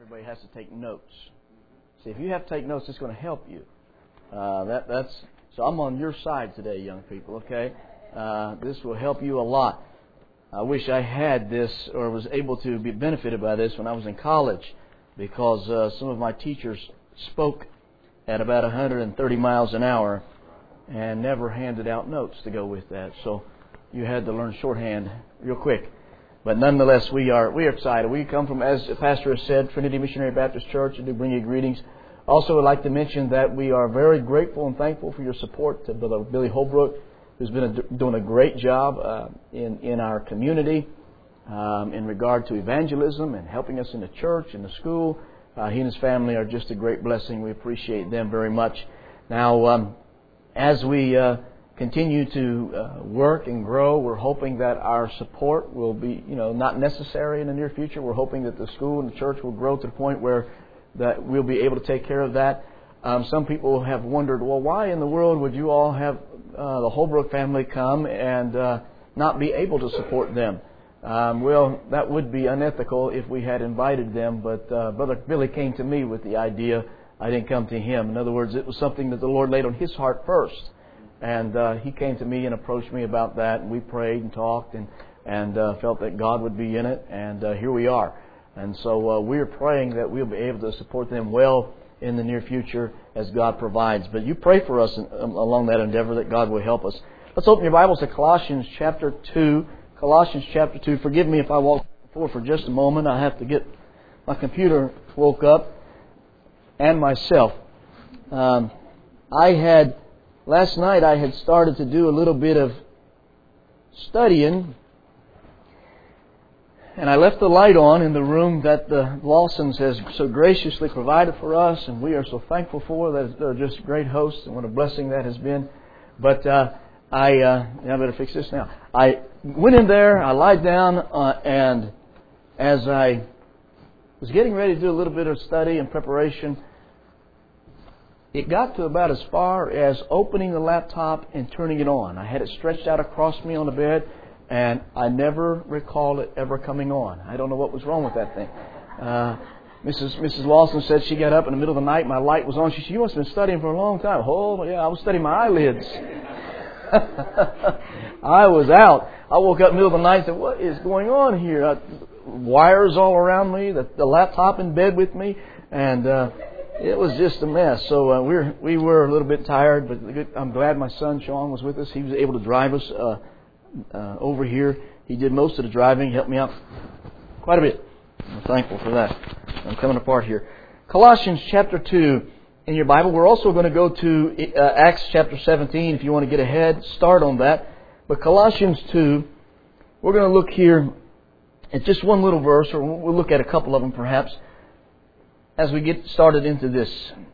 everybody has to take notes. See, if you have to take notes, it's going to help you. So I'm on your side today, young people, okay? This will help you a lot. I wish I had this or was able to be benefited by this when I was in college, because some of my teachers spoke at about 130 miles an hour and never handed out notes to go with that. So you had to learn shorthand real quick. But nonetheless, we are excited. We come from, as the pastor has said, Trinity Missionary Baptist Church, and do bring you greetings. Also, would like to mention that we are very grateful and thankful for your support to Brother Billy Holbrook, who's been doing a great job in our community in regard to evangelism and helping us in the church and the school. He and his family are just a great blessing. We appreciate them very much. Now, as we continue to work and grow, we're hoping that our support will be, not necessary in the near future. We're hoping that the school and the church will grow to the point where that we'll be able to take care of that. Some people have wondered, well, why in the world would you all have the Holbrook family come and not be able to support them? Well, that would be unethical if we had invited them, but Brother Billy came to me with the idea. I didn't come to him. In other words, it was something that the Lord laid on his heart first. And he came to me and approached me about that, and we prayed and talked and felt that God would be in it, and here we are. And so we're praying that we'll be able to support them well in the near future as God provides. But you pray for us along that endeavor that God will help us. Let's open your Bibles to Colossians chapter 2. Colossians chapter 2. Forgive me if I walk forward for just a moment. I have to get my computer woke up and myself. Last night I had started to do a little bit of studying, and I left the light on in the room that the Lawsons has so graciously provided for us, and we are so thankful for that. They're just great hosts, and what a blessing that has been. But I better fix this now. I went in there, I lied down, and as I was getting ready to do a little bit of study and preparation, it got to about as far as opening the laptop and turning it on. I had it stretched out across me on the bed, and I never recall it ever coming on. I don't know what was wrong with that thing. Mrs. Lawson said she got up in the middle of the night, my light was on. She said, "You must have been studying for a long time." Oh, yeah, I was studying my eyelids. I was out. I woke up in the middle of the night and said, "What is going on here?" Wires all around me, the laptop in bed with me, and it was just a mess. So we were a little bit tired, but I'm glad my son Sean was with us. He was able to drive us over here. He did most of the driving. He helped me out quite a bit. I'm thankful for that. I'm coming apart here. Colossians chapter 2 in your Bible. We're also going to go to Acts chapter 17 if you want to get ahead. Start on that. But Colossians 2, we're going to look here at just one little verse, or we'll look at a couple of them perhaps, as we get started into this.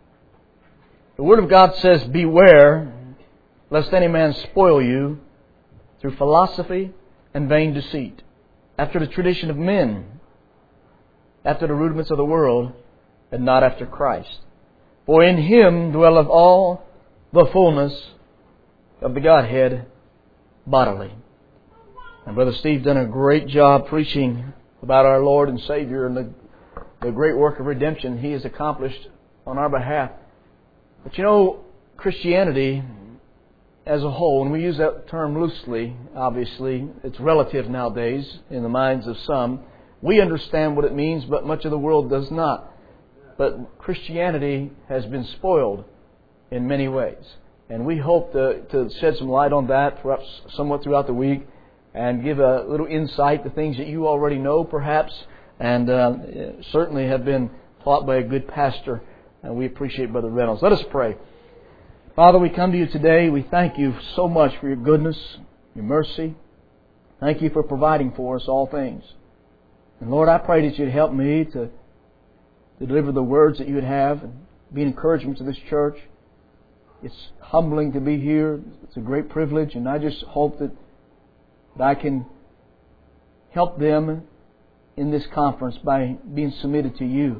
The Word of God says, "Beware, lest any man spoil you through philosophy and vain deceit, after the tradition of men, after the rudiments of the world, and not after Christ. For in Him dwelleth all the fullness of the Godhead bodily." And Brother Steve done a great job preaching about our Lord and Savior and the great work of redemption He has accomplished on our behalf. But Christianity as a whole, and we use that term loosely, obviously, it's relative nowadays in the minds of some. We understand what it means, but much of the world does not. But Christianity has been spoiled in many ways. And we hope to shed some light on that perhaps somewhat throughout the week and give a little insight to things that you already know perhaps, and certainly have been taught by a good pastor. And we appreciate Brother Reynolds. Let us pray. Father, we come to you today. We thank you so much for your goodness, your mercy. Thank you for providing for us all things. And Lord, I pray that you'd help me to deliver the words that you would have and be an encouragement to this church. It's humbling to be here. It's a great privilege, and I just hope that I can help them in this conference by being submitted to you.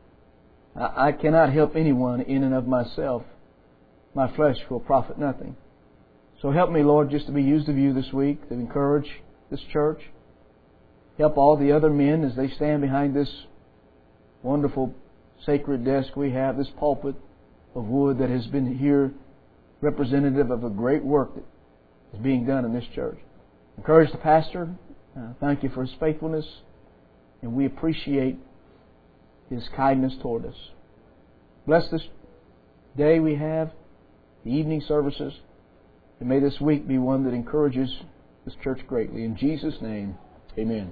I cannot help anyone in and of myself. My flesh will profit nothing. So help me, Lord, just to be used of you this week, to encourage this church. Help all the other men as they stand behind this wonderful sacred desk we have, this pulpit of wood that has been here representative of a great work that is being done in this church. Encourage the pastor. Thank you for his faithfulness. And we appreciate his kindness toward us. Bless this day we have, the evening services. And may this week be one that encourages this church greatly. In Jesus' name, amen.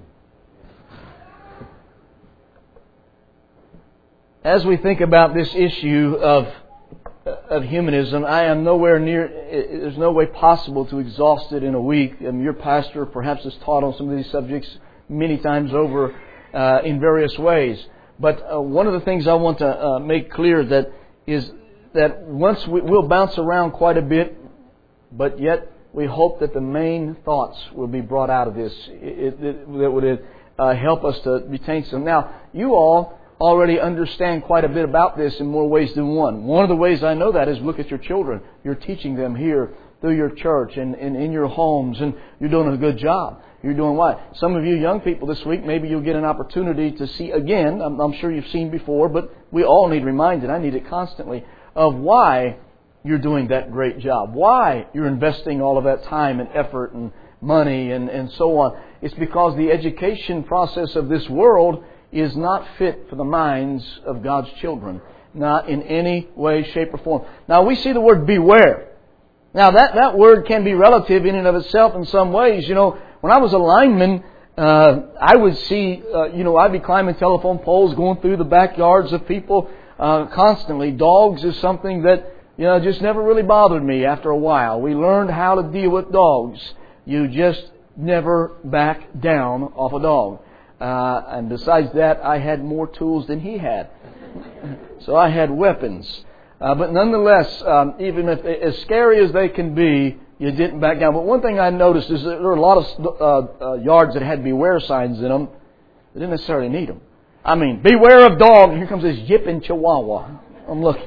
As we think about this issue of humanism, I am nowhere near, there's no way possible to exhaust it in a week. Your pastor perhaps has taught on some of these subjects many times over in various ways. But one of the things I want to make clear is that once we'll bounce around quite a bit, but yet we hope that the main thoughts will be brought out of this that would help us to retain some. Now, you all already understand quite a bit about this in more ways than one. One of the ways I know that is look at your children. You're teaching them here through your church and in your homes, and you're doing a good job. You're doing what? Some of you young people this week, maybe you'll get an opportunity to see again. I'm sure you've seen before, but we all need reminded. I need it constantly of why you're doing that great job. Why you're investing all of that time and effort and money and so on. It's because the education process of this world is not fit for the minds of God's children. Not in any way, shape, or form. Now, we see the word beware. Now, that word can be relative in and of itself in some ways. You know, when I was a lineman, I would see, I'd be climbing telephone poles, going through the backyards of people constantly. Dogs is something that, just never really bothered me after a while. We learned how to deal with dogs. You just never back down off a dog. And besides that, I had more tools than he had. So I had weapons. But nonetheless, even if as scary as they can be, you didn't back down. But one thing I noticed is that there were a lot of yards that had beware signs in them. They didn't necessarily need them. I mean, beware of dog. And here comes this yipping chihuahua. I'm looking.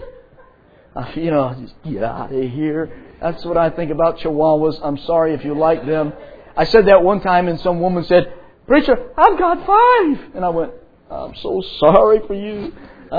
Just get out of here. That's what I think about chihuahuas. I'm sorry if you like them. I said that one time and some woman said, "Preacher, I've got 5." And I went, "I'm so sorry for you."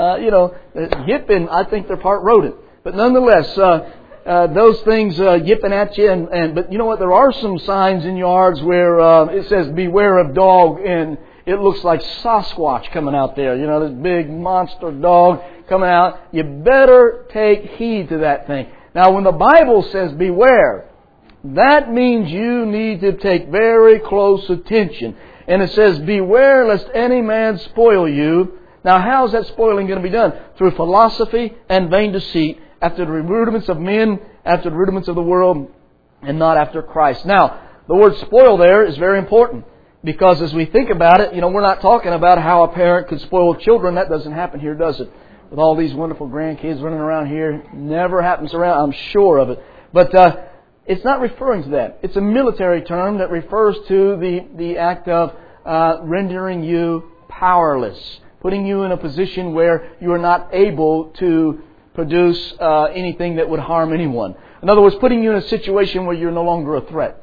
Yipping, I think they're part rodent. But nonetheless, those things yipping at you. But you know what? There are some signs in yards where it says, "Beware of dog," and it looks like Sasquatch coming out there. This big monster dog coming out. You better take heed to that thing. Now, when the Bible says beware, that means you need to take very close attention. And it says, "Beware lest any man spoil you." Now, how's that spoiling going to be done? Through philosophy and vain deceit, after the rudiments of men, after the rudiments of the world, and not after Christ. Now, the word spoil there is very important. Because as we think about it, we're not talking about how a parent could spoil children. That doesn't happen here, does it? With all these wonderful grandkids running around here. Never happens around, I'm sure of it. But it's not referring to that. It's a military term that refers to the act of rendering you powerless. Putting you in a position where you are not able to produce anything that would harm anyone. In other words, putting you in a situation where you're no longer a threat.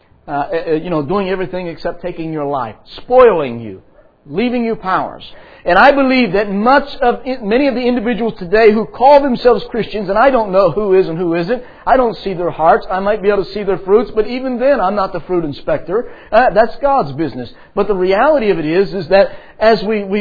Doing everything except taking your life. Spoiling you. Leaving you powerless. And I believe that many of the individuals today who call themselves Christians, and I don't know who is and who isn't. I don't see their hearts. I might be able to see their fruits, but even then, I'm not the fruit inspector. That's God's business. But the reality of it is that as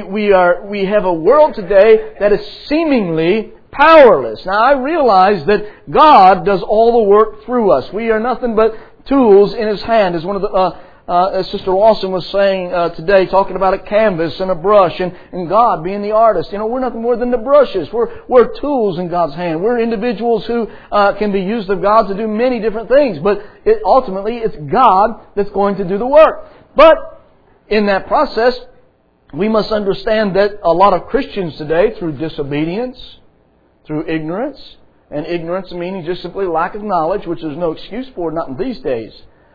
we have a world today that is seemingly powerless. Now, I realize that God does all the work through us. We are nothing but tools in His hand, as one of the as Sister Lawson was saying today, talking about a canvas and a brush and God being the artist. We're nothing more than the brushes. We're tools in God's hand. We're individuals who can be used of God to do many different things. But ultimately, it's God that's going to do the work. But in that process, we must understand that a lot of Christians today, through disobedience, through ignorance, and ignorance meaning just simply lack of knowledge, which there's no excuse for, not in these days.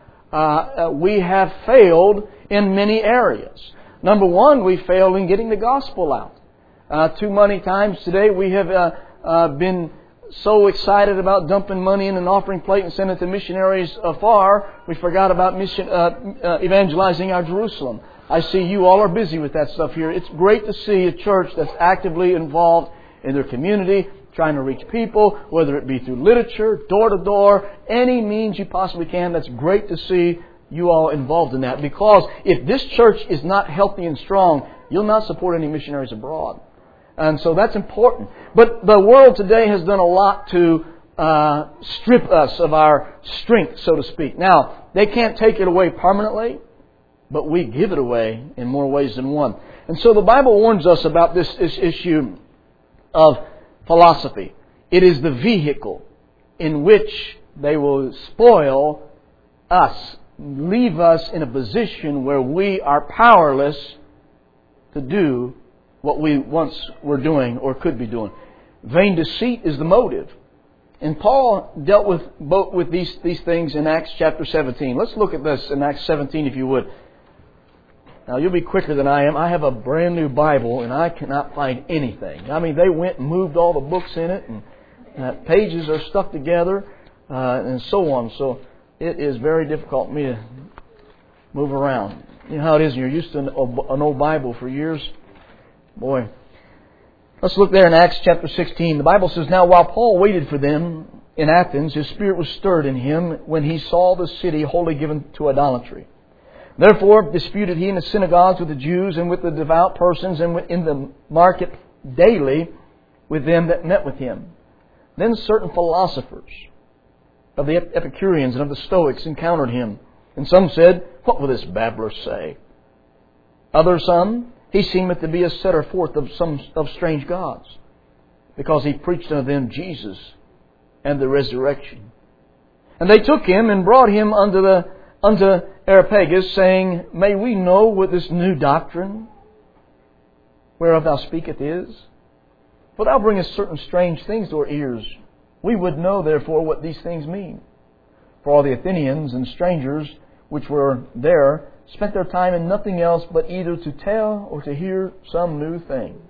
We have failed in many areas. Number one, we failed in getting the gospel out. Too many times today we have been so excited about dumping money in an offering plate and sending it to missionaries afar, we forgot about evangelizing our Jerusalem. I see you all are busy with that stuff here. It's great to see a church that's actively involved in their community, trying to reach people, whether it be through literature, door to door, any means you possibly can. That's great to see you all involved in that. Because if this church is not healthy and strong, you'll not support any missionaries abroad. And so that's important. But the world today has done a lot to strip us of our strength, so to speak. Now, they can't take it away permanently, but we give it away in more ways than one. And so the Bible warns us about this issue of philosophy. It is the vehicle in which they will spoil us, leave us in a position where we are powerless to do what we once were doing or could be doing. Vain deceit is the motive. And Paul dealt with these things in Acts chapter 17. Let's look at this in Acts 17 if you would. Now you'll be quicker than I am. I have a brand new Bible and I cannot find anything. I mean, they went and moved all the books in it and pages are stuck together and so on. So it is very difficult for me to move around. You know how it is when you're used to an old Bible for years? Boy. Let's look there in Acts chapter 16. The Bible says, Now while Paul waited for them in Athens, his spirit was stirred in him when he saw the city wholly given to idolatry. Therefore disputed he in the synagogues with the Jews and with the devout persons and in the market daily with them that met with him. Then certain philosophers of the Epicureans and of the Stoics encountered him. And some said, What will this babbler say? Others some, He seemeth to be a setter forth of strange gods, because he preached unto them Jesus and the resurrection. And they took him and brought him unto Areopagus, saying, May we know what this new doctrine whereof thou speakest is? For thou bringest certain strange things to our ears. We would know therefore what these things mean. For all the Athenians and strangers which were there spent their time in nothing else but either to tell or to hear some new thing.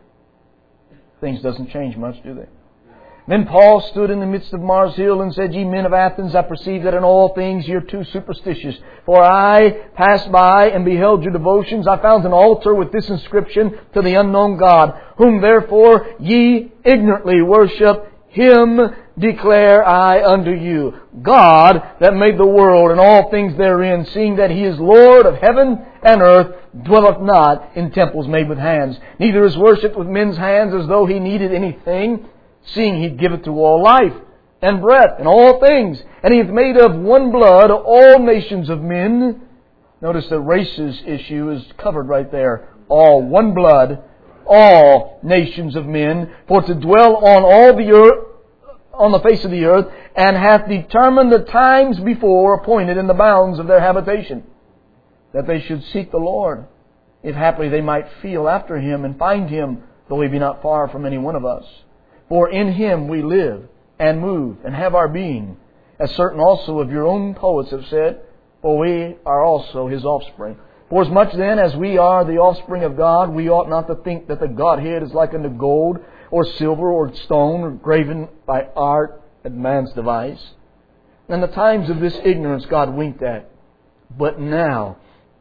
Things doesn't change much, do they? Then Paul stood in the midst of Mars Hill and said, Ye men of Athens, I perceive that in all things ye are too superstitious. For I passed by and beheld your devotions. I found an altar with this inscription, To the unknown God, whom therefore ye ignorantly worship, Him declare I unto you. God that made the world and all things therein, seeing that He is Lord of heaven and earth, dwelleth not in temples made with hands, neither is worshipped with men's hands as though He needed anything, seeing He giveth to all life and breath and all things. And He hath made of one blood all nations of men. Notice the races issue is covered right there. All one blood, all nations of men, for to dwell on all the earth, on the face of the earth, and hath determined the times before appointed in the bounds of their habitation, that they should seek the Lord, if haply they might feel after Him and find Him, though He be not far from any one of us. For in Him we live and move and have our being, as certain also of your own poets have said, for we are also His offspring. For as much then as we are the offspring of God, we ought not to think that the Godhead is like unto gold, or silver, or stone, or graven by art and man's device. And the times of this ignorance God winked at. But now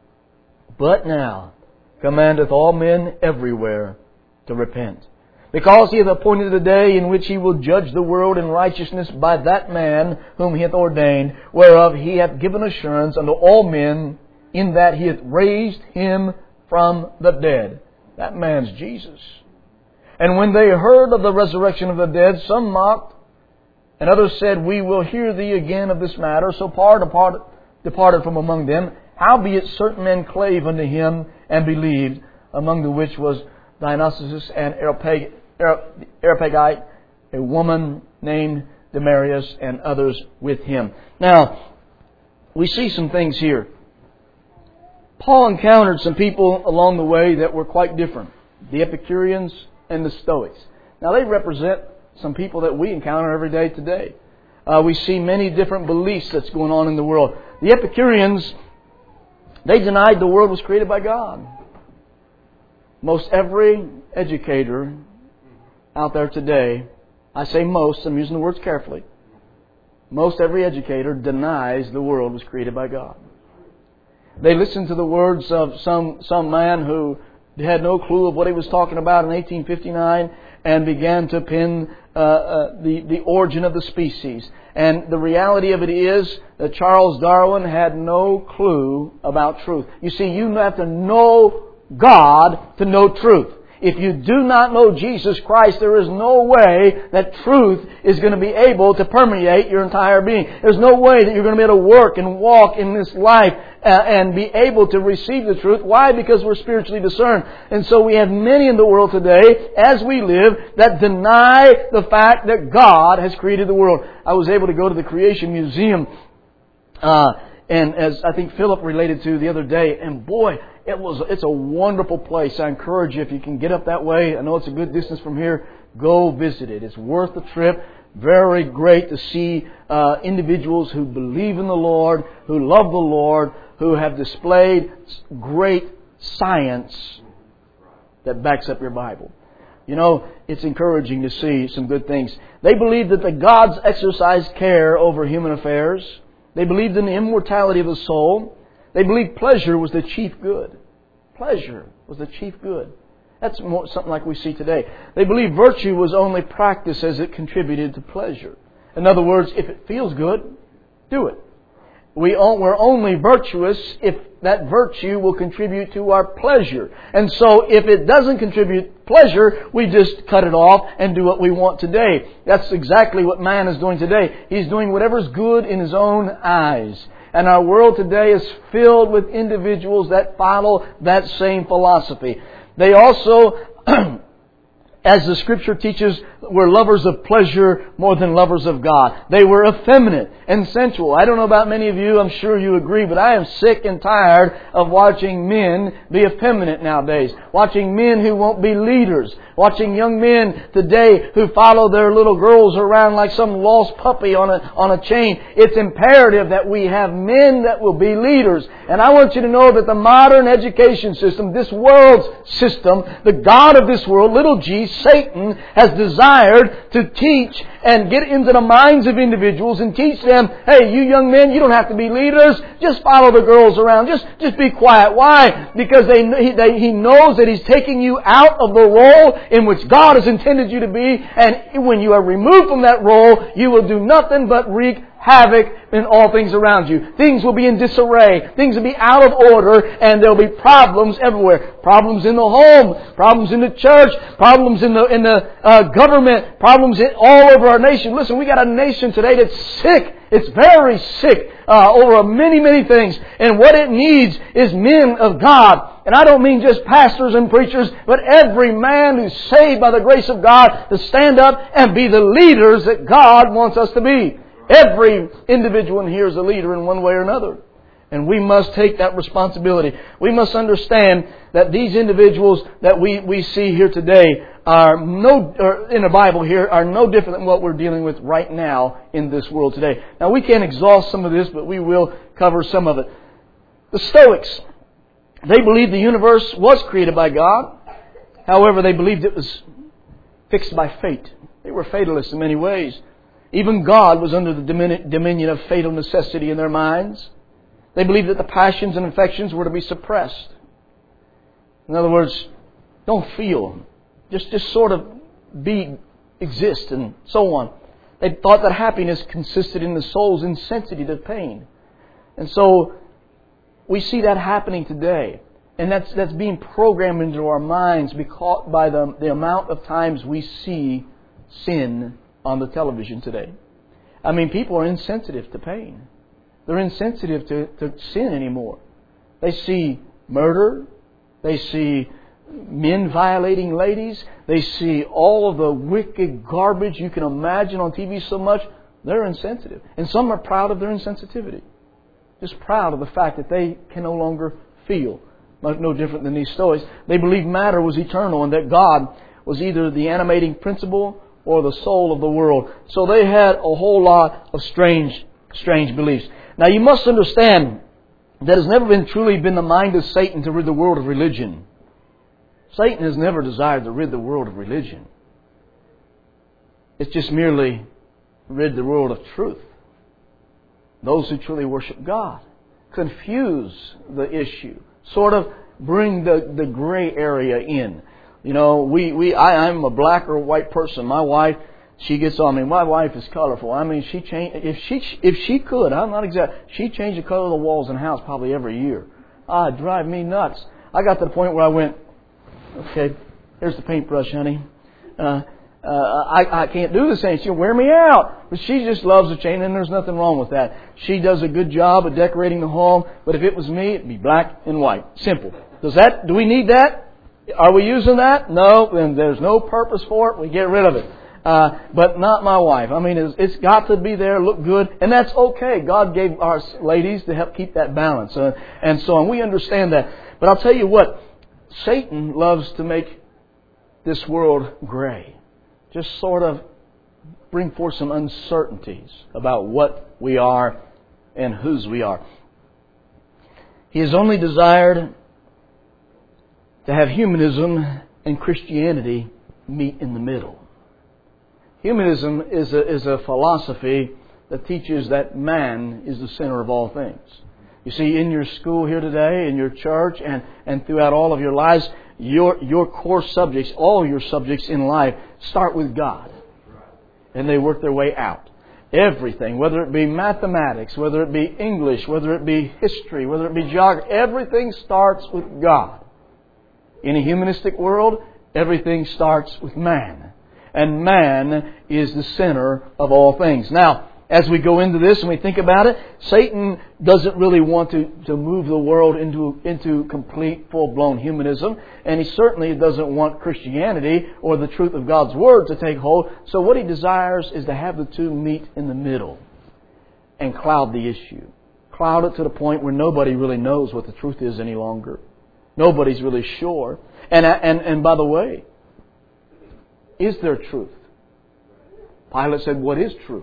commandeth all men everywhere to repent. Because He hath appointed a day in which He will judge the world in righteousness by that man whom He hath ordained, whereof He hath given assurance unto all men, in that He hath raised Him from the dead. That man's Jesus. And when they heard of the resurrection of the dead, some mocked, and others said, We will hear thee again of this matter. So Paul departed from among them. Howbeit certain men clave unto him and believed, among the which was Dionysius and Areopagite, a woman named Demarius, and others with him. Now, we see some things here. Paul encountered some people along the way that were quite different. The Epicureans and the Stoics. Now they represent some people that we encounter every day today. We see many different beliefs that's going on in the world. The Epicureans, they denied the world was created by God. Most every educator out there today, I say most, I'm using the words carefully, most every educator denies the world was created by God. They listened to the words of some man who had no clue of what he was talking about in 1859 and began to pin the origin of the species. And the reality of it is that Charles Darwin had no clue about truth. You see, you have to know God to know truth. If you do not know Jesus Christ, there is no way that truth is going to be able to permeate your entire being. There's no way that you're going to be able to work and walk in this life and be able to receive the truth. Why? Because we're spiritually discerned. And so we have many in the world today, as we live, that deny the fact that God has created the world. I was able to go to the Creation Museum, and as I think Philip related to the other day, and boy, it's a wonderful place. I encourage you, if you can get up that way, I know it's a good distance from here, go visit it. It's worth the trip. Very great to see individuals who believe in the Lord, who love the Lord, who have displayed great science that backs up your Bible. You know, it's encouraging to see some good things. They believed that the gods exercised care over human affairs. They believed in the immortality of the soul. They believed pleasure was the chief good. Pleasure was the chief good. That's something like we see today. They believed virtue was only practice as it contributed to pleasure. In other words, if it feels good, do it. We're only virtuous if that virtue will contribute to our pleasure. And so if it doesn't contribute pleasure, we just cut it off and do what we want today. That's exactly what man is doing today. He's doing whatever's good in his own eyes. And our world today is filled with individuals that follow that same philosophy. They also, as the Scripture teaches, were lovers of pleasure more than lovers of God. They were effeminate and sensual. I don't know about many of you, I'm sure you agree, but I am sick and tired of watching men be effeminate nowadays. Watching men who won't be leaders. Watching young men today who follow their little girls around like some lost puppy on a chain. It's imperative that we have men that will be leaders. And I want you to know that the modern education system, this world's system, the God of this world, little g, Satan, has desired to teach and get into the minds of individuals and teach them, hey, you young men, you don't have to be leaders. Just follow the girls around. Just be quiet. Why? Because he knows that he's taking you out of the role in which God has intended you to be. And when you are removed from that role, you will do nothing but wreak havoc in all things around you. Things will be in disarray. Things will be out of order, and there will be problems everywhere. Problems in the home, problems in the church, problems in the government, problems all over our nation. Listen, we got a nation today that's sick. It's very sick over many, many things. And what it needs is men of God. And I don't mean just pastors and preachers, but every man who's saved by the grace of God to stand up and be the leaders that God wants us to be. Every individual in here is a leader in one way or another. And we must take that responsibility. We must understand that these individuals that we see here today in the Bible here are no different than what we're dealing with right now in this world today. Now we can't exhaust some of this, but we will cover some of it. The Stoics, they believed the universe was created by God. However, they believed it was fixed by fate. They were fatalists in many ways. Even God was under the dominion of fatal necessity in their minds. They believed that the passions and affections were to be suppressed. In other words, don't feel. Just sort of exist and so on. They thought that happiness consisted in the soul's insensitivity to pain. And so we see that happening today. And that's being programmed into our minds because by the amount of times we see sin on the television today. I mean, people are insensitive to pain. They're insensitive to sin anymore. They see murder. They see men violating ladies. They see all of the wicked garbage you can imagine on TV so much. They're insensitive. And some are proud of their insensitivity. Just proud of the fact that they can no longer feel. No different than these Stoics. They believed matter was eternal and that God was either the animating principle or the soul of the world. So they had a whole lot of strange beliefs. Now you must understand that it's never truly been the mind of Satan to rid the world of religion. Satan has never desired to rid the world of religion. It's just merely rid the world of truth. Those who truly worship God. confuse the issue, sort of bring the gray area in. You know, I'm a black or white person. My wife, she gets on me. My wife is colorful. I mean, if she could, I'm not exact. She'd change the color of the walls in the house probably every year. It'd drive me nuts. I got to the point where I went, okay, here's the paintbrush, honey. I can't do this thing. She'll wear me out. But she just loves the chain, and there's nothing wrong with that. She does a good job of decorating the home. But if it was me, it'd be black and white. Simple. Do we need that? Are we using that? No. Then there's no purpose for it. We get rid of it. But not my wife. I mean, it's got to be there, look good, and that's okay. God gave our ladies to help keep that balance, and so on. We understand that. But I'll tell you what, Satan loves to make this world gray. Just sort of bring forth some uncertainties about what we are and whose we are. He has only desired to have humanism and Christianity meet in the middle. Humanism is a philosophy that teaches that man is the center of all things. You see, in your school here today, in your church, and throughout all of your lives, your core subjects, all your subjects in life, start with God. And they work their way out. Everything, whether it be mathematics, whether it be English, whether it be history, whether it be geography, everything starts with God. In a humanistic world, everything starts with man. And man is the center of all things. Now, as we go into this and we think about it, Satan doesn't really want to move the world into complete, full-blown humanism. And he certainly doesn't want Christianity or the truth of God's Word to take hold. So what he desires is to have the two meet in the middle and cloud the issue. Cloud it to the point where nobody really knows what the truth is any longer. Nobody's really sure. And by the way, is there truth? Pilate said, what is truth?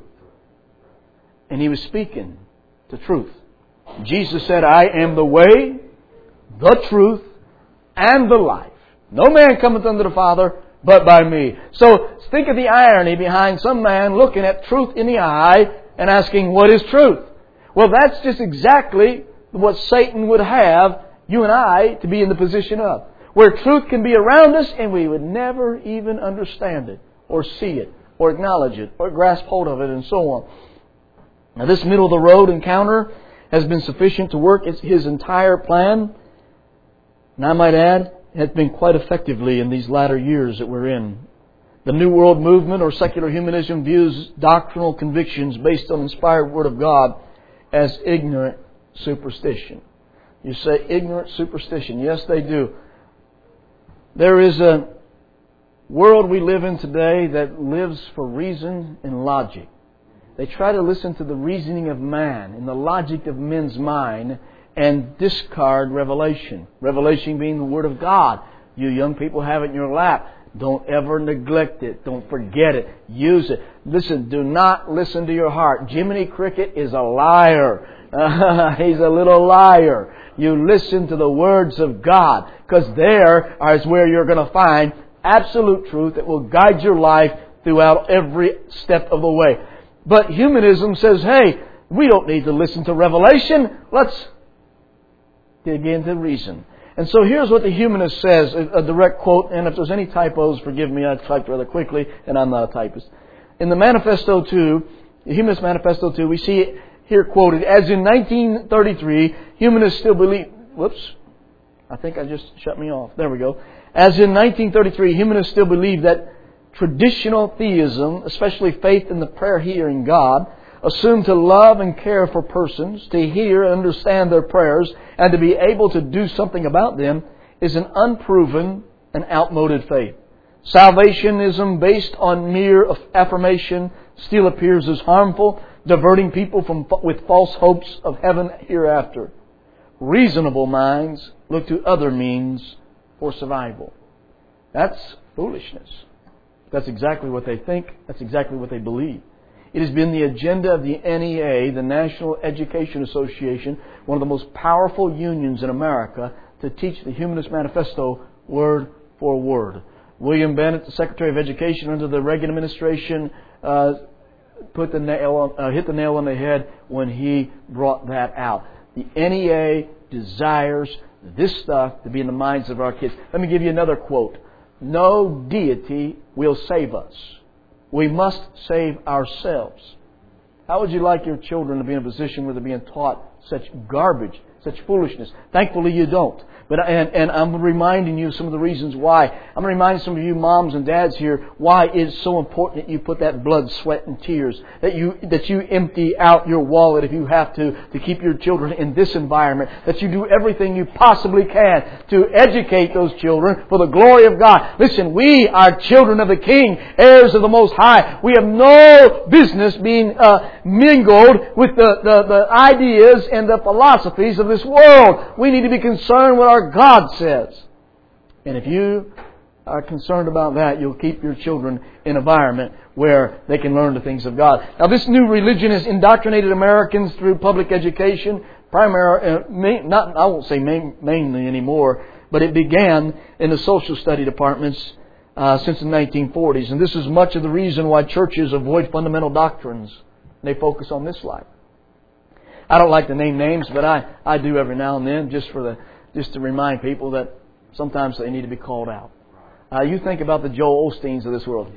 And he was speaking the truth. Jesus said, I am the way, the truth, and the life. No man cometh unto the Father but by me. So think of the irony behind some man looking at truth in the eye and asking, what is truth? Well, that's just exactly what Satan would have you and I to be in the position of. Where truth can be around us and we would never even understand it, or see it, or acknowledge it, or grasp hold of it, and so on. Now, this middle-of-the-road encounter has been sufficient to work his entire plan. And I might add, has been quite effectively in these latter years that we're in. The New World Movement or secular humanism views doctrinal convictions based on the inspired Word of God as ignorant superstition. You say ignorant superstition. Yes, they do. There is a world we live in today that lives for reason and logic. They try to listen to the reasoning of man and the logic of men's mind and discard revelation. Revelation being the Word of God. You young people have it in your lap. Don't ever neglect it. Don't forget it. Use it. Listen, do not listen to your heart. Jiminy Cricket is a liar. He's a little liar. You listen to the words of God, because there is where you're going to find absolute truth that will guide your life throughout every step of the way. But humanism says, hey, we don't need to listen to revelation. Let's dig into reason. And so here's what the humanist says, a direct quote, and if there's any typos, forgive me, I typed rather quickly, and I'm not a typist. In the Manifesto 2, the Humanist Manifesto 2, we see it here quoted, as in 1933, humanists still believe... Whoops, I think I just shut me off. There we go. As in 1933, humanists still believe that traditional theism, especially faith in the prayer-hearing God, assumed to love and care for persons, to hear and understand their prayers, and to be able to do something about them, is an unproven and outmoded faith. Salvationism based on mere affirmation still appears as harmful, diverting people with false hopes of heaven hereafter. Reasonable minds look to other means for survival. That's foolishness. That's exactly what they think. That's exactly what they believe. It has been the agenda of the NEA, the National Education Association, one of the most powerful unions in America, to teach the Humanist Manifesto word for word. William Bennett, the Secretary of Education under the Reagan administration, hit the nail on the head when he brought that out. The NEA desires this stuff to be in the minds of our kids. Let me give you another quote. No deity will save us. We must save ourselves. How would you like your children to be in a position where they're being taught such garbage, such foolishness? Thankfully you don't. But and I'm reminding you of some of the reasons why. I'm reminding some of you moms and dads here why it's so important that you put that blood, sweat, and tears. That you empty out your wallet if you have to keep your children in this environment. That you do everything you possibly can to educate those children for the glory of God. Listen, we are children of the King, heirs of the Most High. We have no business being mingled with the ideas and the philosophies of this world. We need to be concerned with our God says. And if you are concerned about that, you'll keep your children in an environment where they can learn the things of God. Now, this new religion has indoctrinated Americans through public education, I won't say mainly anymore, but it began in the social study departments since the 1940s. And this is much of the reason why churches avoid fundamental doctrines. They focus on this life. I don't like to name names, but I do every now and then just to remind people that sometimes they need to be called out. You think about the Joel Osteens of this world.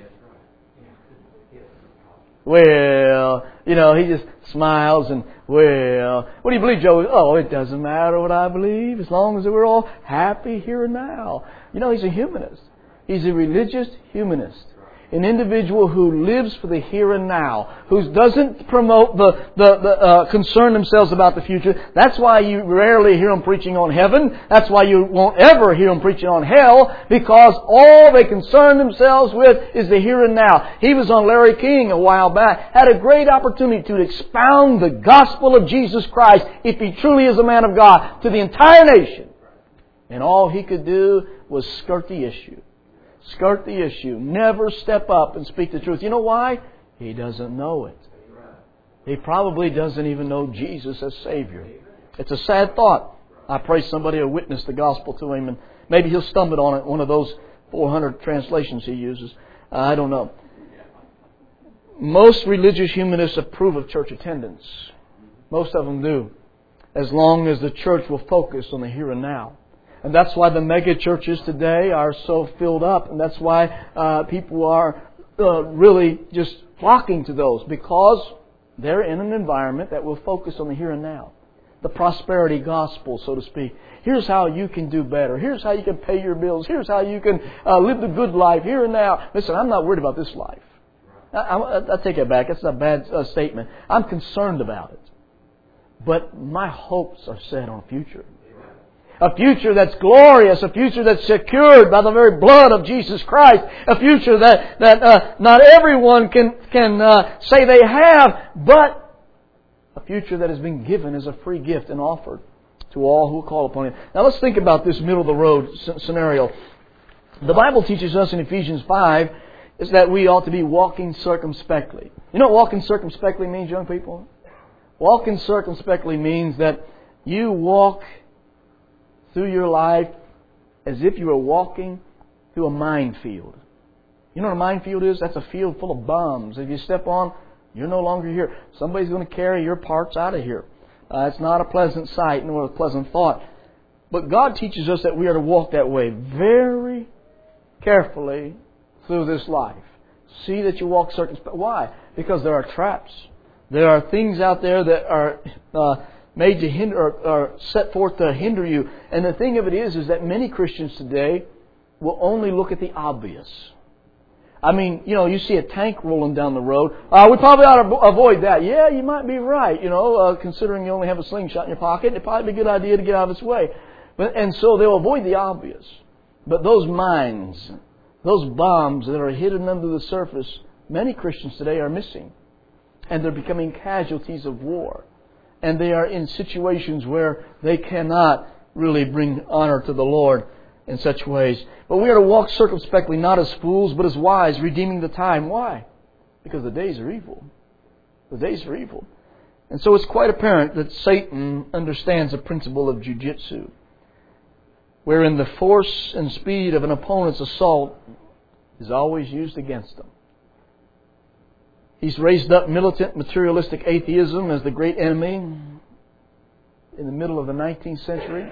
Well, he just smiles and, well, what do you believe, Joel? Oh, it doesn't matter what I believe as long as we're all happy here and now. He's a humanist. He's a religious humanist. An individual who lives for the here and now, who doesn't promote concern themselves about the future. That's why you rarely hear them preaching on heaven. That's why you won't ever hear them preaching on hell, because all they concern themselves with is the here and now. He was on Larry King a while back, had a great opportunity to expound the gospel of Jesus Christ, if he truly is a man of God, to the entire nation. And all he could do was skirt the issue. Skirt the issue. Never step up and speak the truth. You know why? He doesn't know it. He probably doesn't even know Jesus as Savior. It's a sad thought. I pray somebody will witness the gospel to him, and maybe he'll stumble on it, one of those 400 translations he uses. I don't know. Most religious humanists approve of church attendance. Most of them do. As long as the church will focus on the here and now. And that's why the mega churches today are so filled up. And that's why people are really just flocking to those. Because they're in an environment that will focus on the here and now. The prosperity gospel, so to speak. Here's how you can do better. Here's how you can pay your bills. Here's how you can live the good life here and now. Listen, I'm not worried about this life. I take it back. That's a bad statement. I'm concerned about it. But my hopes are set on a future. A future that's glorious, a future that's secured by the very blood of Jesus Christ, a future that not everyone can say they have, but a future that has been given as a free gift and offered to all who call upon Him. Now let's think about this middle of the road scenario. The Bible teaches us in Ephesians 5 is that we ought to be walking circumspectly. You know what walking circumspectly means, young people? Walking circumspectly means that you walk through your life as if you were walking through a minefield. You know what a minefield is? That's a field full of bombs. If you step on, you're no longer here. Somebody's going to carry your parts out of here. It's not a pleasant sight nor a pleasant thought. But God teaches us that we are to walk that way very carefully through this life. See that you walk circumspectly. Why? Because there are traps. There are things out there that are made to hinder or set forth to hinder you. And the thing of it is that many Christians today will only look at the obvious. I mean, you see a tank rolling down the road. We probably ought to avoid that. Yeah, you might be right. Considering you only have a slingshot in your pocket, it'd probably be a good idea to get out of its way. And so they'll avoid the obvious. But those mines, those bombs that are hidden under the surface, many Christians today are missing. And they're becoming casualties of war. And they are in situations where they cannot really bring honor to the Lord in such ways. But we are to walk circumspectly, not as fools, but as wise, redeeming the time. Why? Because the days are evil. The days are evil. And so it's quite apparent that Satan understands the principle of jiu-jitsu, wherein the force and speed of an opponent's assault is always used against them. He's raised up militant, materialistic atheism as the great enemy. in the middle of the 19th century,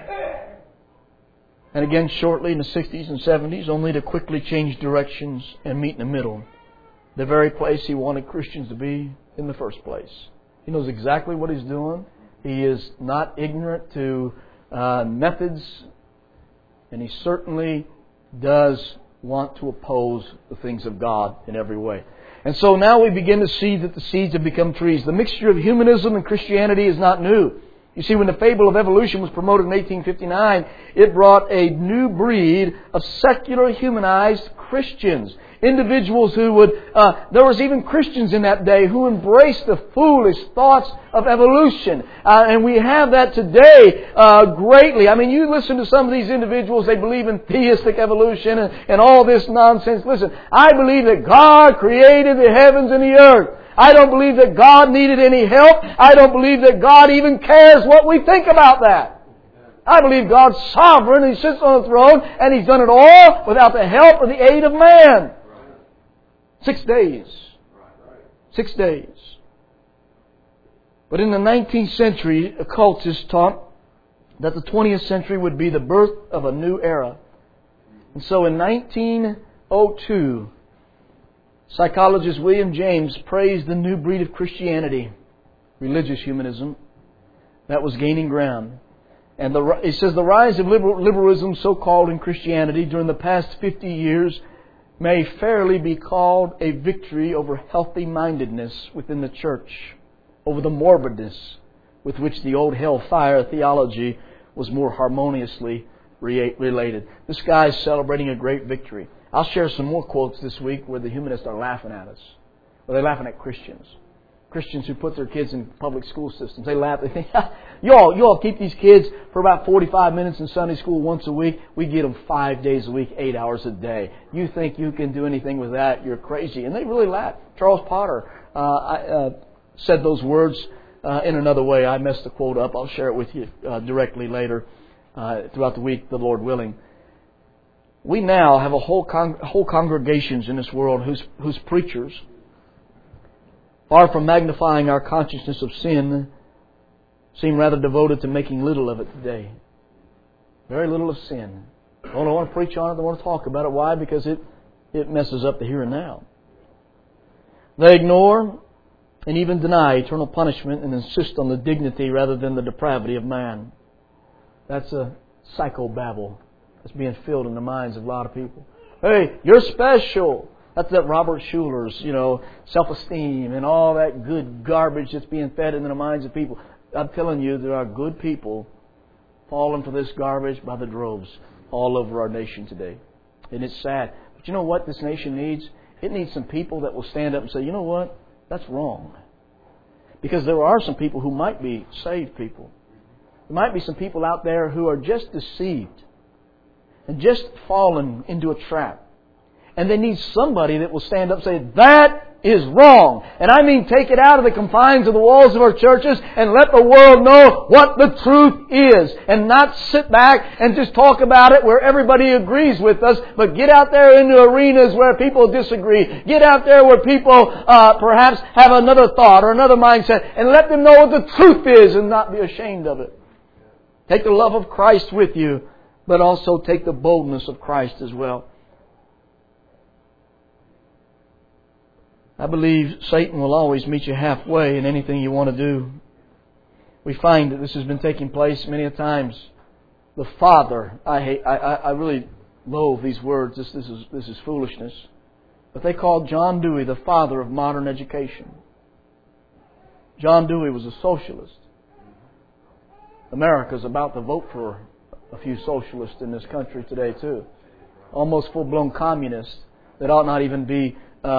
and again shortly in the 60s and 70s, only to quickly change directions and meet in the middle. The very place He wanted Christians to be in the first place. He knows exactly what He's doing. He is not ignorant to methods, and He certainly does want to oppose the things of God in every way. And so now we begin to see that the seeds have become trees. The mixture of humanism and Christianity is not new. You see, when the fable of evolution was promoted in 1859, it brought a new breed of secular, humanized Christians. Individuals who would... there was even Christians in that day who embraced the foolish thoughts of evolution. And we have that today greatly. I mean, you listen to some of these individuals, they believe in theistic evolution and all this nonsense. Listen, I believe that God created the heavens and the earth. I don't believe that God needed any help. I don't believe that God even cares what we think about that. I believe God's sovereign. He sits on the throne and He's done it all without the help or the aid of man. 6 days. 6 days. But in the 19th century, occultists taught that the 20th century would be the birth of a new era. And so in 1902, psychologist William James praised the new breed of Christianity, religious humanism, that was gaining ground. And he says the rise of liberalism, so-called in Christianity, during the past 50 years may fairly be called a victory over healthy-mindedness within the church, over the morbidness with which the old hellfire theology was more harmoniously related. This guy is celebrating a great victory. I'll share some more quotes this week where the humanists are laughing at us. Or they're laughing at Christians. Christians who put their kids in public school systems. They laugh. They think, you all keep these kids for about 45 minutes in Sunday school once a week. We get them 5 days a week, 8 hours a day. You think you can do anything with that? You're crazy. And they really laugh. Charles Potter said those words in another way. I messed the quote up. I'll share it with you directly later throughout the week, the Lord willing. We now have a whole congregations in this world whose preachers, far from magnifying our consciousness of sin, seem rather devoted to making little of it today. Very little of sin. They don't want to preach on it. They want to talk about it. Why? Because it messes up the here and now. They ignore and even deny eternal punishment and insist on the dignity rather than the depravity of man. That's a psychobabble that's being filled in the minds of a lot of people. Hey, you're special. That's that Robert Schuller's, self-esteem and all that good garbage that's being fed into the minds of people. I'm telling you, there are good people falling for this garbage by the droves all over our nation today. And it's sad. But you know what this nation needs? It needs some people that will stand up and say, you know what? That's wrong. Because there are some people who might be saved people. There might be some people out there who are just deceived and just fallen into a trap. And they need somebody that will stand up and say, that is wrong. And I mean take it out of the confines of the walls of our churches and let the world know what the truth is. And not sit back and just talk about it where everybody agrees with us, but get out there into arenas where people disagree. Get out there where people perhaps have another thought or another mindset and let them know what the truth is and not be ashamed of it. Take the love of Christ with you, but also take the boldness of Christ as well. I believe Satan will always meet you halfway in anything you want to do. We find that this has been taking place many a times. The Father, I really loathe these words. This is foolishness. But they called John Dewey the father of modern education. John Dewey was a socialist. America's about to vote for a few socialists in this country today too. Almost full-blown communists that ought not even be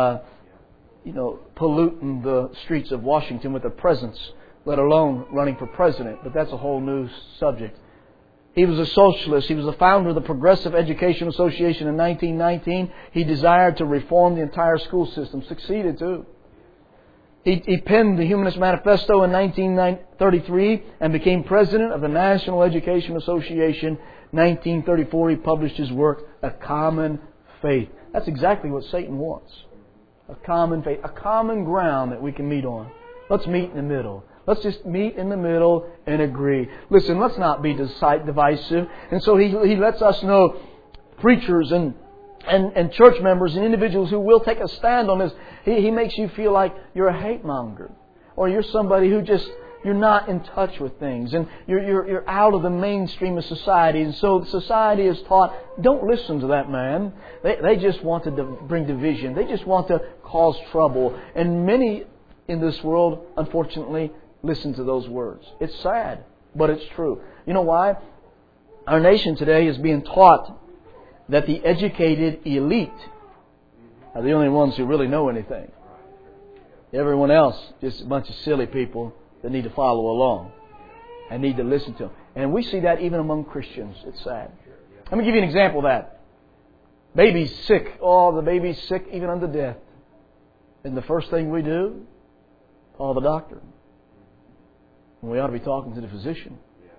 polluting the streets of Washington with their presence, let alone running for president. But that's a whole new subject. He was a socialist. He was the founder of the Progressive Education Association in 1919. He desired to reform the entire school system. Succeeded too. He penned the Humanist Manifesto in 1933 and became president of the National Education Association. 1934 he published his work, A Common Faith. That's exactly what Satan wants. A common faith, a common ground that we can meet on. Let's meet in the middle. Let's just meet in the middle and agree. Listen, let's not be divisive. And so He lets us know, preachers and church members and individuals who will take a stand on this, He makes you feel like you're a hate monger. Or you're somebody who just, you're not in touch with things. And you're out of the mainstream of society. And so society is taught, don't listen to that man. They just want to bring division. They just want to cause trouble. And many in this world, unfortunately, listen to those words. It's sad, but it's true. You know why? Our nation today is being taught that the educated elite are the only ones who really know anything. Everyone else, just a bunch of silly people that need to follow along and need to listen to them. And we see that even among Christians. It's sad. Let me give you an example of that. Baby's sick. Oh, the baby's sick even unto death. And the first thing we do, call the doctor. And we ought to be talking to the physician.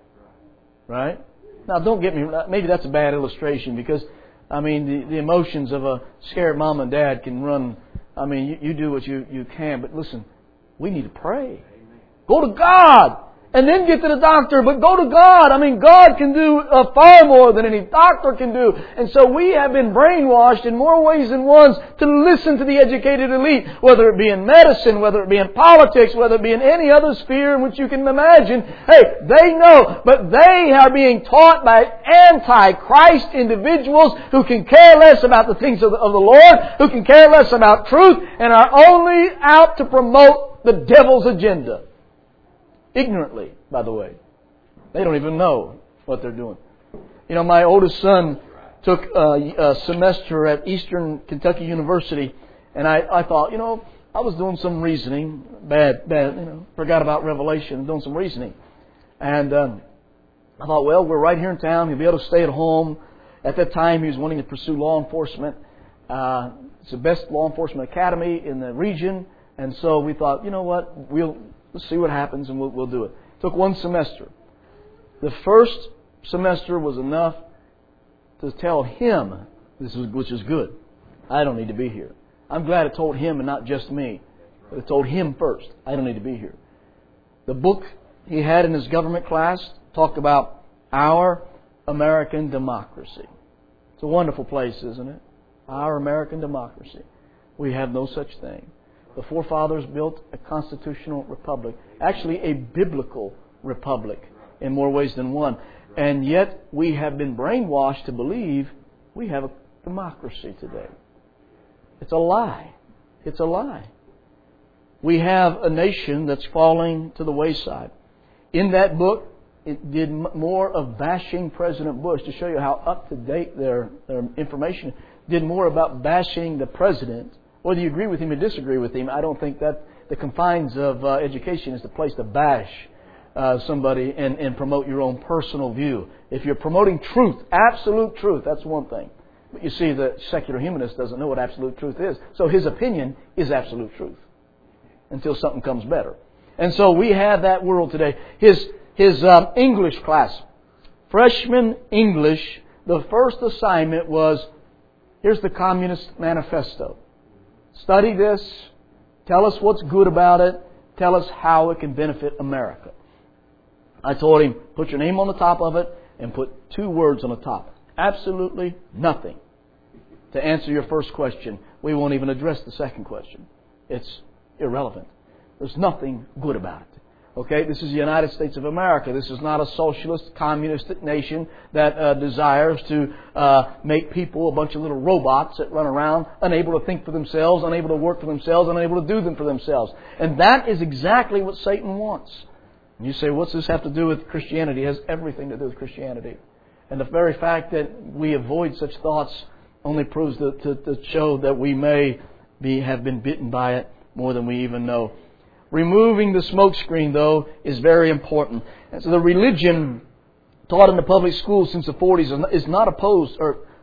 Right? Now, don't get me, maybe that's a bad illustration because, I mean, the emotions of a scared mom and dad can run. I mean, you do what you can, but listen, we need to pray. Go to God and then get to the doctor, but go to God. I mean, God can do far more than any doctor can do. And so we have been brainwashed in more ways than one to listen to the educated elite, whether it be in medicine, whether it be in politics, whether it be in any other sphere in which you can imagine. Hey, they know, but they are being taught by anti-Christ individuals who can care less about the things of the Lord, who can care less about truth, and are only out to promote the devil's agenda. Ignorantly, by the way. They don't even know what they're doing. You know, my oldest son took a semester at Eastern Kentucky University, and I thought, I was doing some reasoning, forgot about Revelation, doing some reasoning. And I thought, well, we're right here in town, he'll be able to stay at home. At that time, he was wanting to pursue law enforcement. It's the best law enforcement academy in the region. And so we thought, you know what, let's see what happens and we'll do it. Took one semester. The first semester was enough to tell him, which is good, I don't need to be here. I'm glad it told him and not just me. But it told him first, I don't need to be here. The book he had in his government class talked about our American democracy. It's a wonderful place, isn't it? Our American democracy. We have no such thing. The forefathers built a constitutional republic. Actually, a biblical republic in more ways than one. And yet, we have been brainwashed to believe we have a democracy today. It's a lie. It's a lie. We have a nation that's falling to the wayside. In that book, it did more of bashing President Bush to show you how up-to-date their information. Did more about bashing the president. Whether you agree with him or disagree with him, I don't think that the confines of education is the place to bash somebody and promote your own personal view. If you're promoting truth, absolute truth, that's one thing. But you see, the secular humanist doesn't know what absolute truth is. So his opinion is absolute truth until something comes better. And so we have that world today. His English class, freshman English, the first assignment was, here's the Communist Manifesto. Study this. Tell us what's good about it. Tell us how it can benefit America. I told him, put your name on the top of it and put 2 words on the top. Absolutely nothing. To answer your first question, we won't even address the second question. It's irrelevant. There's nothing good about it. Okay, this is the United States of America. This is not a socialist, communist nation that desires to make people a bunch of little robots that run around, unable to think for themselves, unable to work for themselves, unable to do them for themselves. And that is exactly what Satan wants. And you say, what's this have to do with Christianity? It has everything to do with Christianity. And the very fact that we avoid such thoughts only proves to show that we may have been bitten by it more than we even know. Removing the smokescreen, though, is very important. And so the religion taught in the public schools since the 40s is not opposed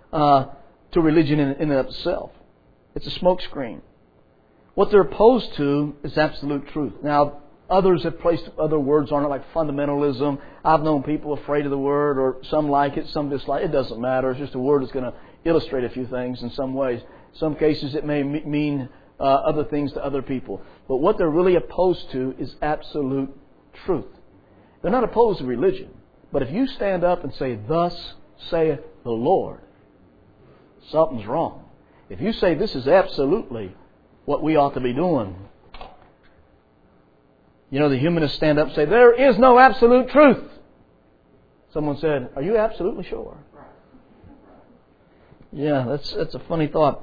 to religion in and of itself. It's a smokescreen. What they're opposed to is absolute truth. Now, others have placed other words on it, like fundamentalism. I've known people afraid of the word, or some like it, some dislike it. It doesn't matter. It's just a word that's going to illustrate a few things in some ways. In some cases, it may mean other things to other people. But what they're really opposed to is absolute truth. They're not opposed to religion. But if you stand up and say, "Thus saith the Lord," something's wrong. If you say this is absolutely what we ought to be doing, you know, the humanists stand up and say, "There is no absolute truth." Someone said, "Are you absolutely sure?" Yeah, that's a funny thought.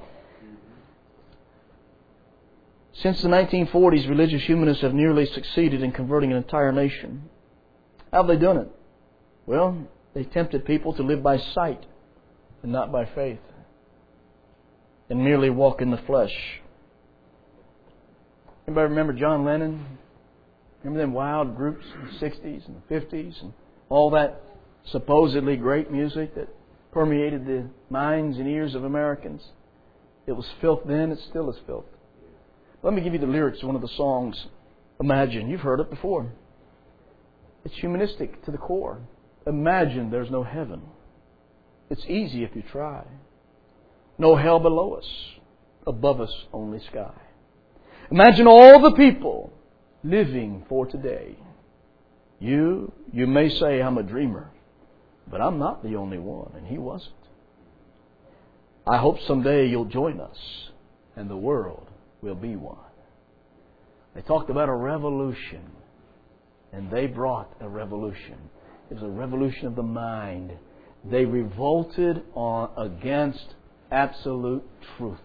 Since the 1940s, religious humanists have nearly succeeded in converting an entire nation. How have they done it? Well, they tempted people to live by sight and not by faith, and merely walk in the flesh. Anybody remember John Lennon? Remember them wild groups in the 60s and the 50s and all that supposedly great music that permeated the minds and ears of Americans? It was filth then, it still is filth. Let me give you the lyrics of one of the songs. Imagine. You've heard it before. It's humanistic to the core. Imagine there's no heaven. It's easy if you try. No hell below us. Above us only sky. Imagine all the people living for today. You may say I'm a dreamer, but I'm not the only one, and he wasn't. I hope someday you'll join us, and the world will be one. They talked about a revolution, and they brought a revolution. It was a revolution of the mind. They revolted against absolute truth.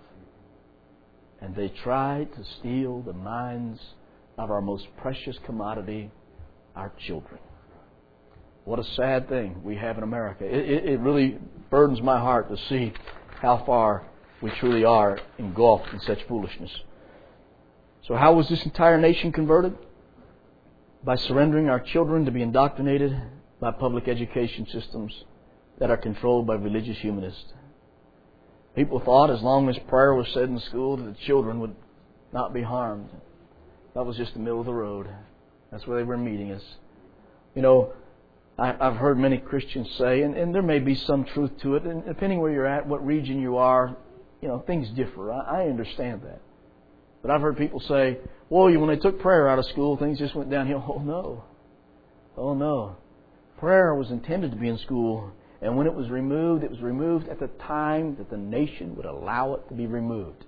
And they tried to steal the minds of our most precious commodity, our children. What a sad thing we have in America. It really burdens my heart to see how far we truly are engulfed in such foolishness. So how was this entire nation converted? By surrendering our children to be indoctrinated by public education systems that are controlled by religious humanists. People thought as long as prayer was said in school that the children would not be harmed. That was just the middle of the road. That's where they were meeting us. You know, I've heard many Christians say, and there may be some truth to it, and depending where you're at, what region you are, you know, things differ. I understand that. But I've heard people say, well, when they took prayer out of school, things just went downhill. Oh, no. Oh, no. Prayer was intended to be in school. And when it was removed at the time that the nation would allow it to be removed.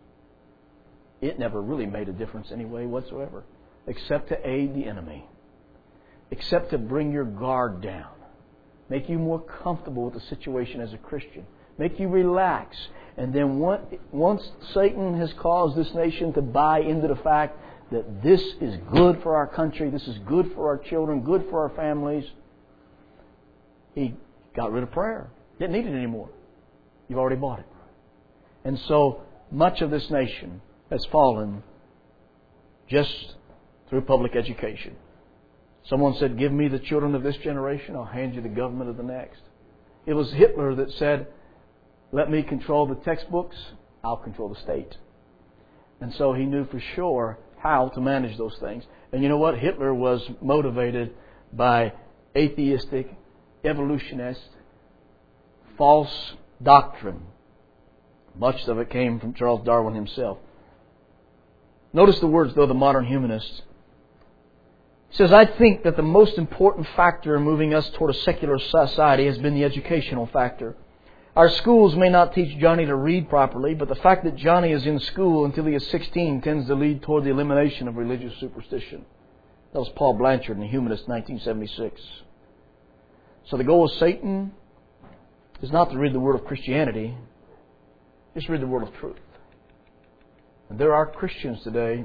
It never really made a difference anyway whatsoever, except to aid the enemy, except to bring your guard down, make you more comfortable with the situation as a Christian, make you relax. And then once Satan has caused this nation to buy into the fact that this is good for our country, this is good for our children, good for our families, he got rid of prayer. Didn't need it anymore. You've already bought it. And so much of this nation has fallen just through public education. Someone said, give me the children of this generation, I'll hand you the government of the next. It was Hitler that said, let me control the textbooks, I'll control the state. And so he knew for sure how to manage those things. And you know what? Hitler was motivated by atheistic, evolutionist, false doctrine. Much of it came from Charles Darwin himself. Notice the words, though, the modern humanist. He says, I think that the most important factor in moving us toward a secular society has been the educational factor. Our schools may not teach Johnny to read properly, but the fact that Johnny is in school until he is 16 tends to lead toward the elimination of religious superstition. That was Paul Blanchard in The Humanist, 1976. So the goal of Satan is not to rid the world of Christianity, just rid the world of truth. And there are Christians today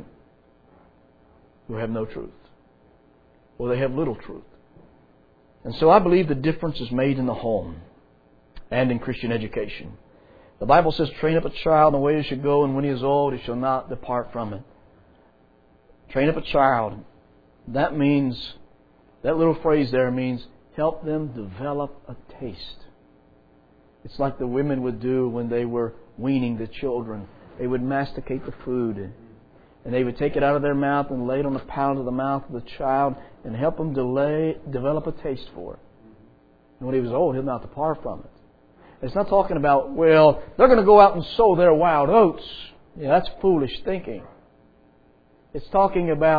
who have no truth, or they have little truth. And so I believe the difference is made in the home and in Christian education. The Bible says, train up a child in the way he should go, and when he is old, he shall not depart from it. Train up a child. That means, that little phrase there means, help them develop a taste. It's like the women would do when they were weaning the children. They would masticate the food, and they would take it out of their mouth and lay it on the palate of the mouth of the child and help them develop a taste for it. And when he was old, he'll not depart from it. It's not talking about, well, they're going to go out and sow their wild oats. Yeah, that's foolish thinking. It's talking about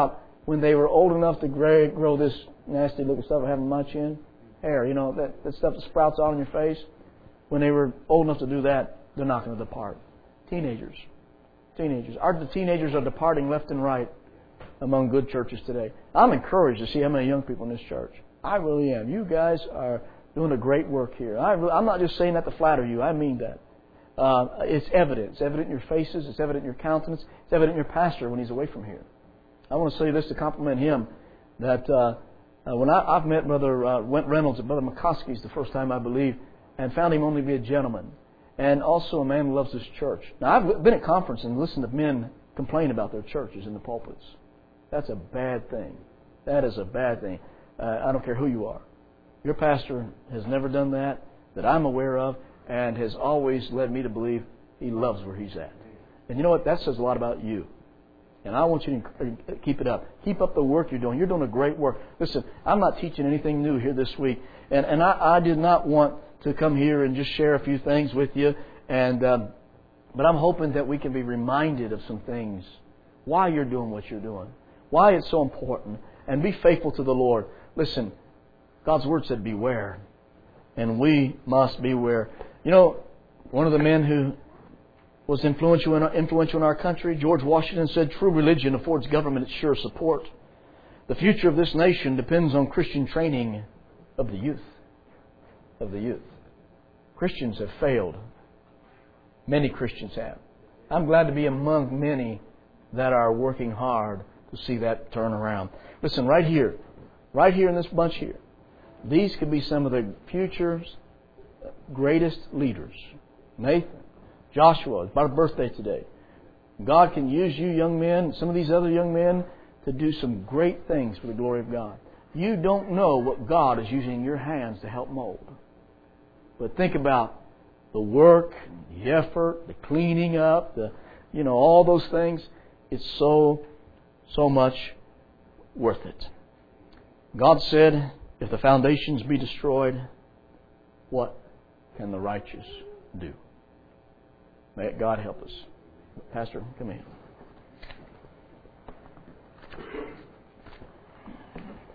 when they were old enough to grow this nasty looking stuff I have in my chin, hair, that stuff that sprouts out on your face. When they were old enough to do that, they're not going to depart. Teenagers. The teenagers are departing left and right among good churches today. I'm encouraged to see how many young people in this church. I really am. You guys are doing a great work here. I'm not just saying that to flatter you. I mean that. It's evident. It's evident in your faces. It's evident in your countenance. It's evident in your pastor when he's away from here. I want to say this to compliment him, that when I've met Brother Went Reynolds at Brother McCoskey's the first time, I believe, and found him only to be a gentleman and also a man who loves his church. Now, I've been at conference and listened to men complain about their churches in the pulpits. That's a bad thing. That is a bad thing. I don't care who you are. Your pastor has never done that I'm aware of, and has always led me to believe he loves where he's at. And you know what? That says a lot about you. And I want you to keep it up. Keep up the work you're doing. You're doing a great work. Listen, I'm not teaching anything new here this week. And I did not want to come here and just share a few things with you. But I'm hoping that we can be reminded of some things. Why you're doing what you're doing. Why it's so important. And be faithful to the Lord. Listen, God's Word said beware. And we must beware. One of the men who was influential in our country, George Washington, said, "True religion affords government its sure support. The future of this nation depends on Christian training of the youth." Christians have failed. Many Christians have. I'm glad to be among many that are working hard to see that turn around. Listen, right here in this bunch here, these could be some of the future's greatest leaders. Nathan, Joshua, it's about a birthday today. God can use you young men, some of these other young men, to do some great things for the glory of God. You don't know what God is using in your hands to help mold. But think about the work, the effort, the cleaning up, all those things. It's so much worth it. God said, if the foundations be destroyed, what can the righteous do? May God help us. Pastor, come here.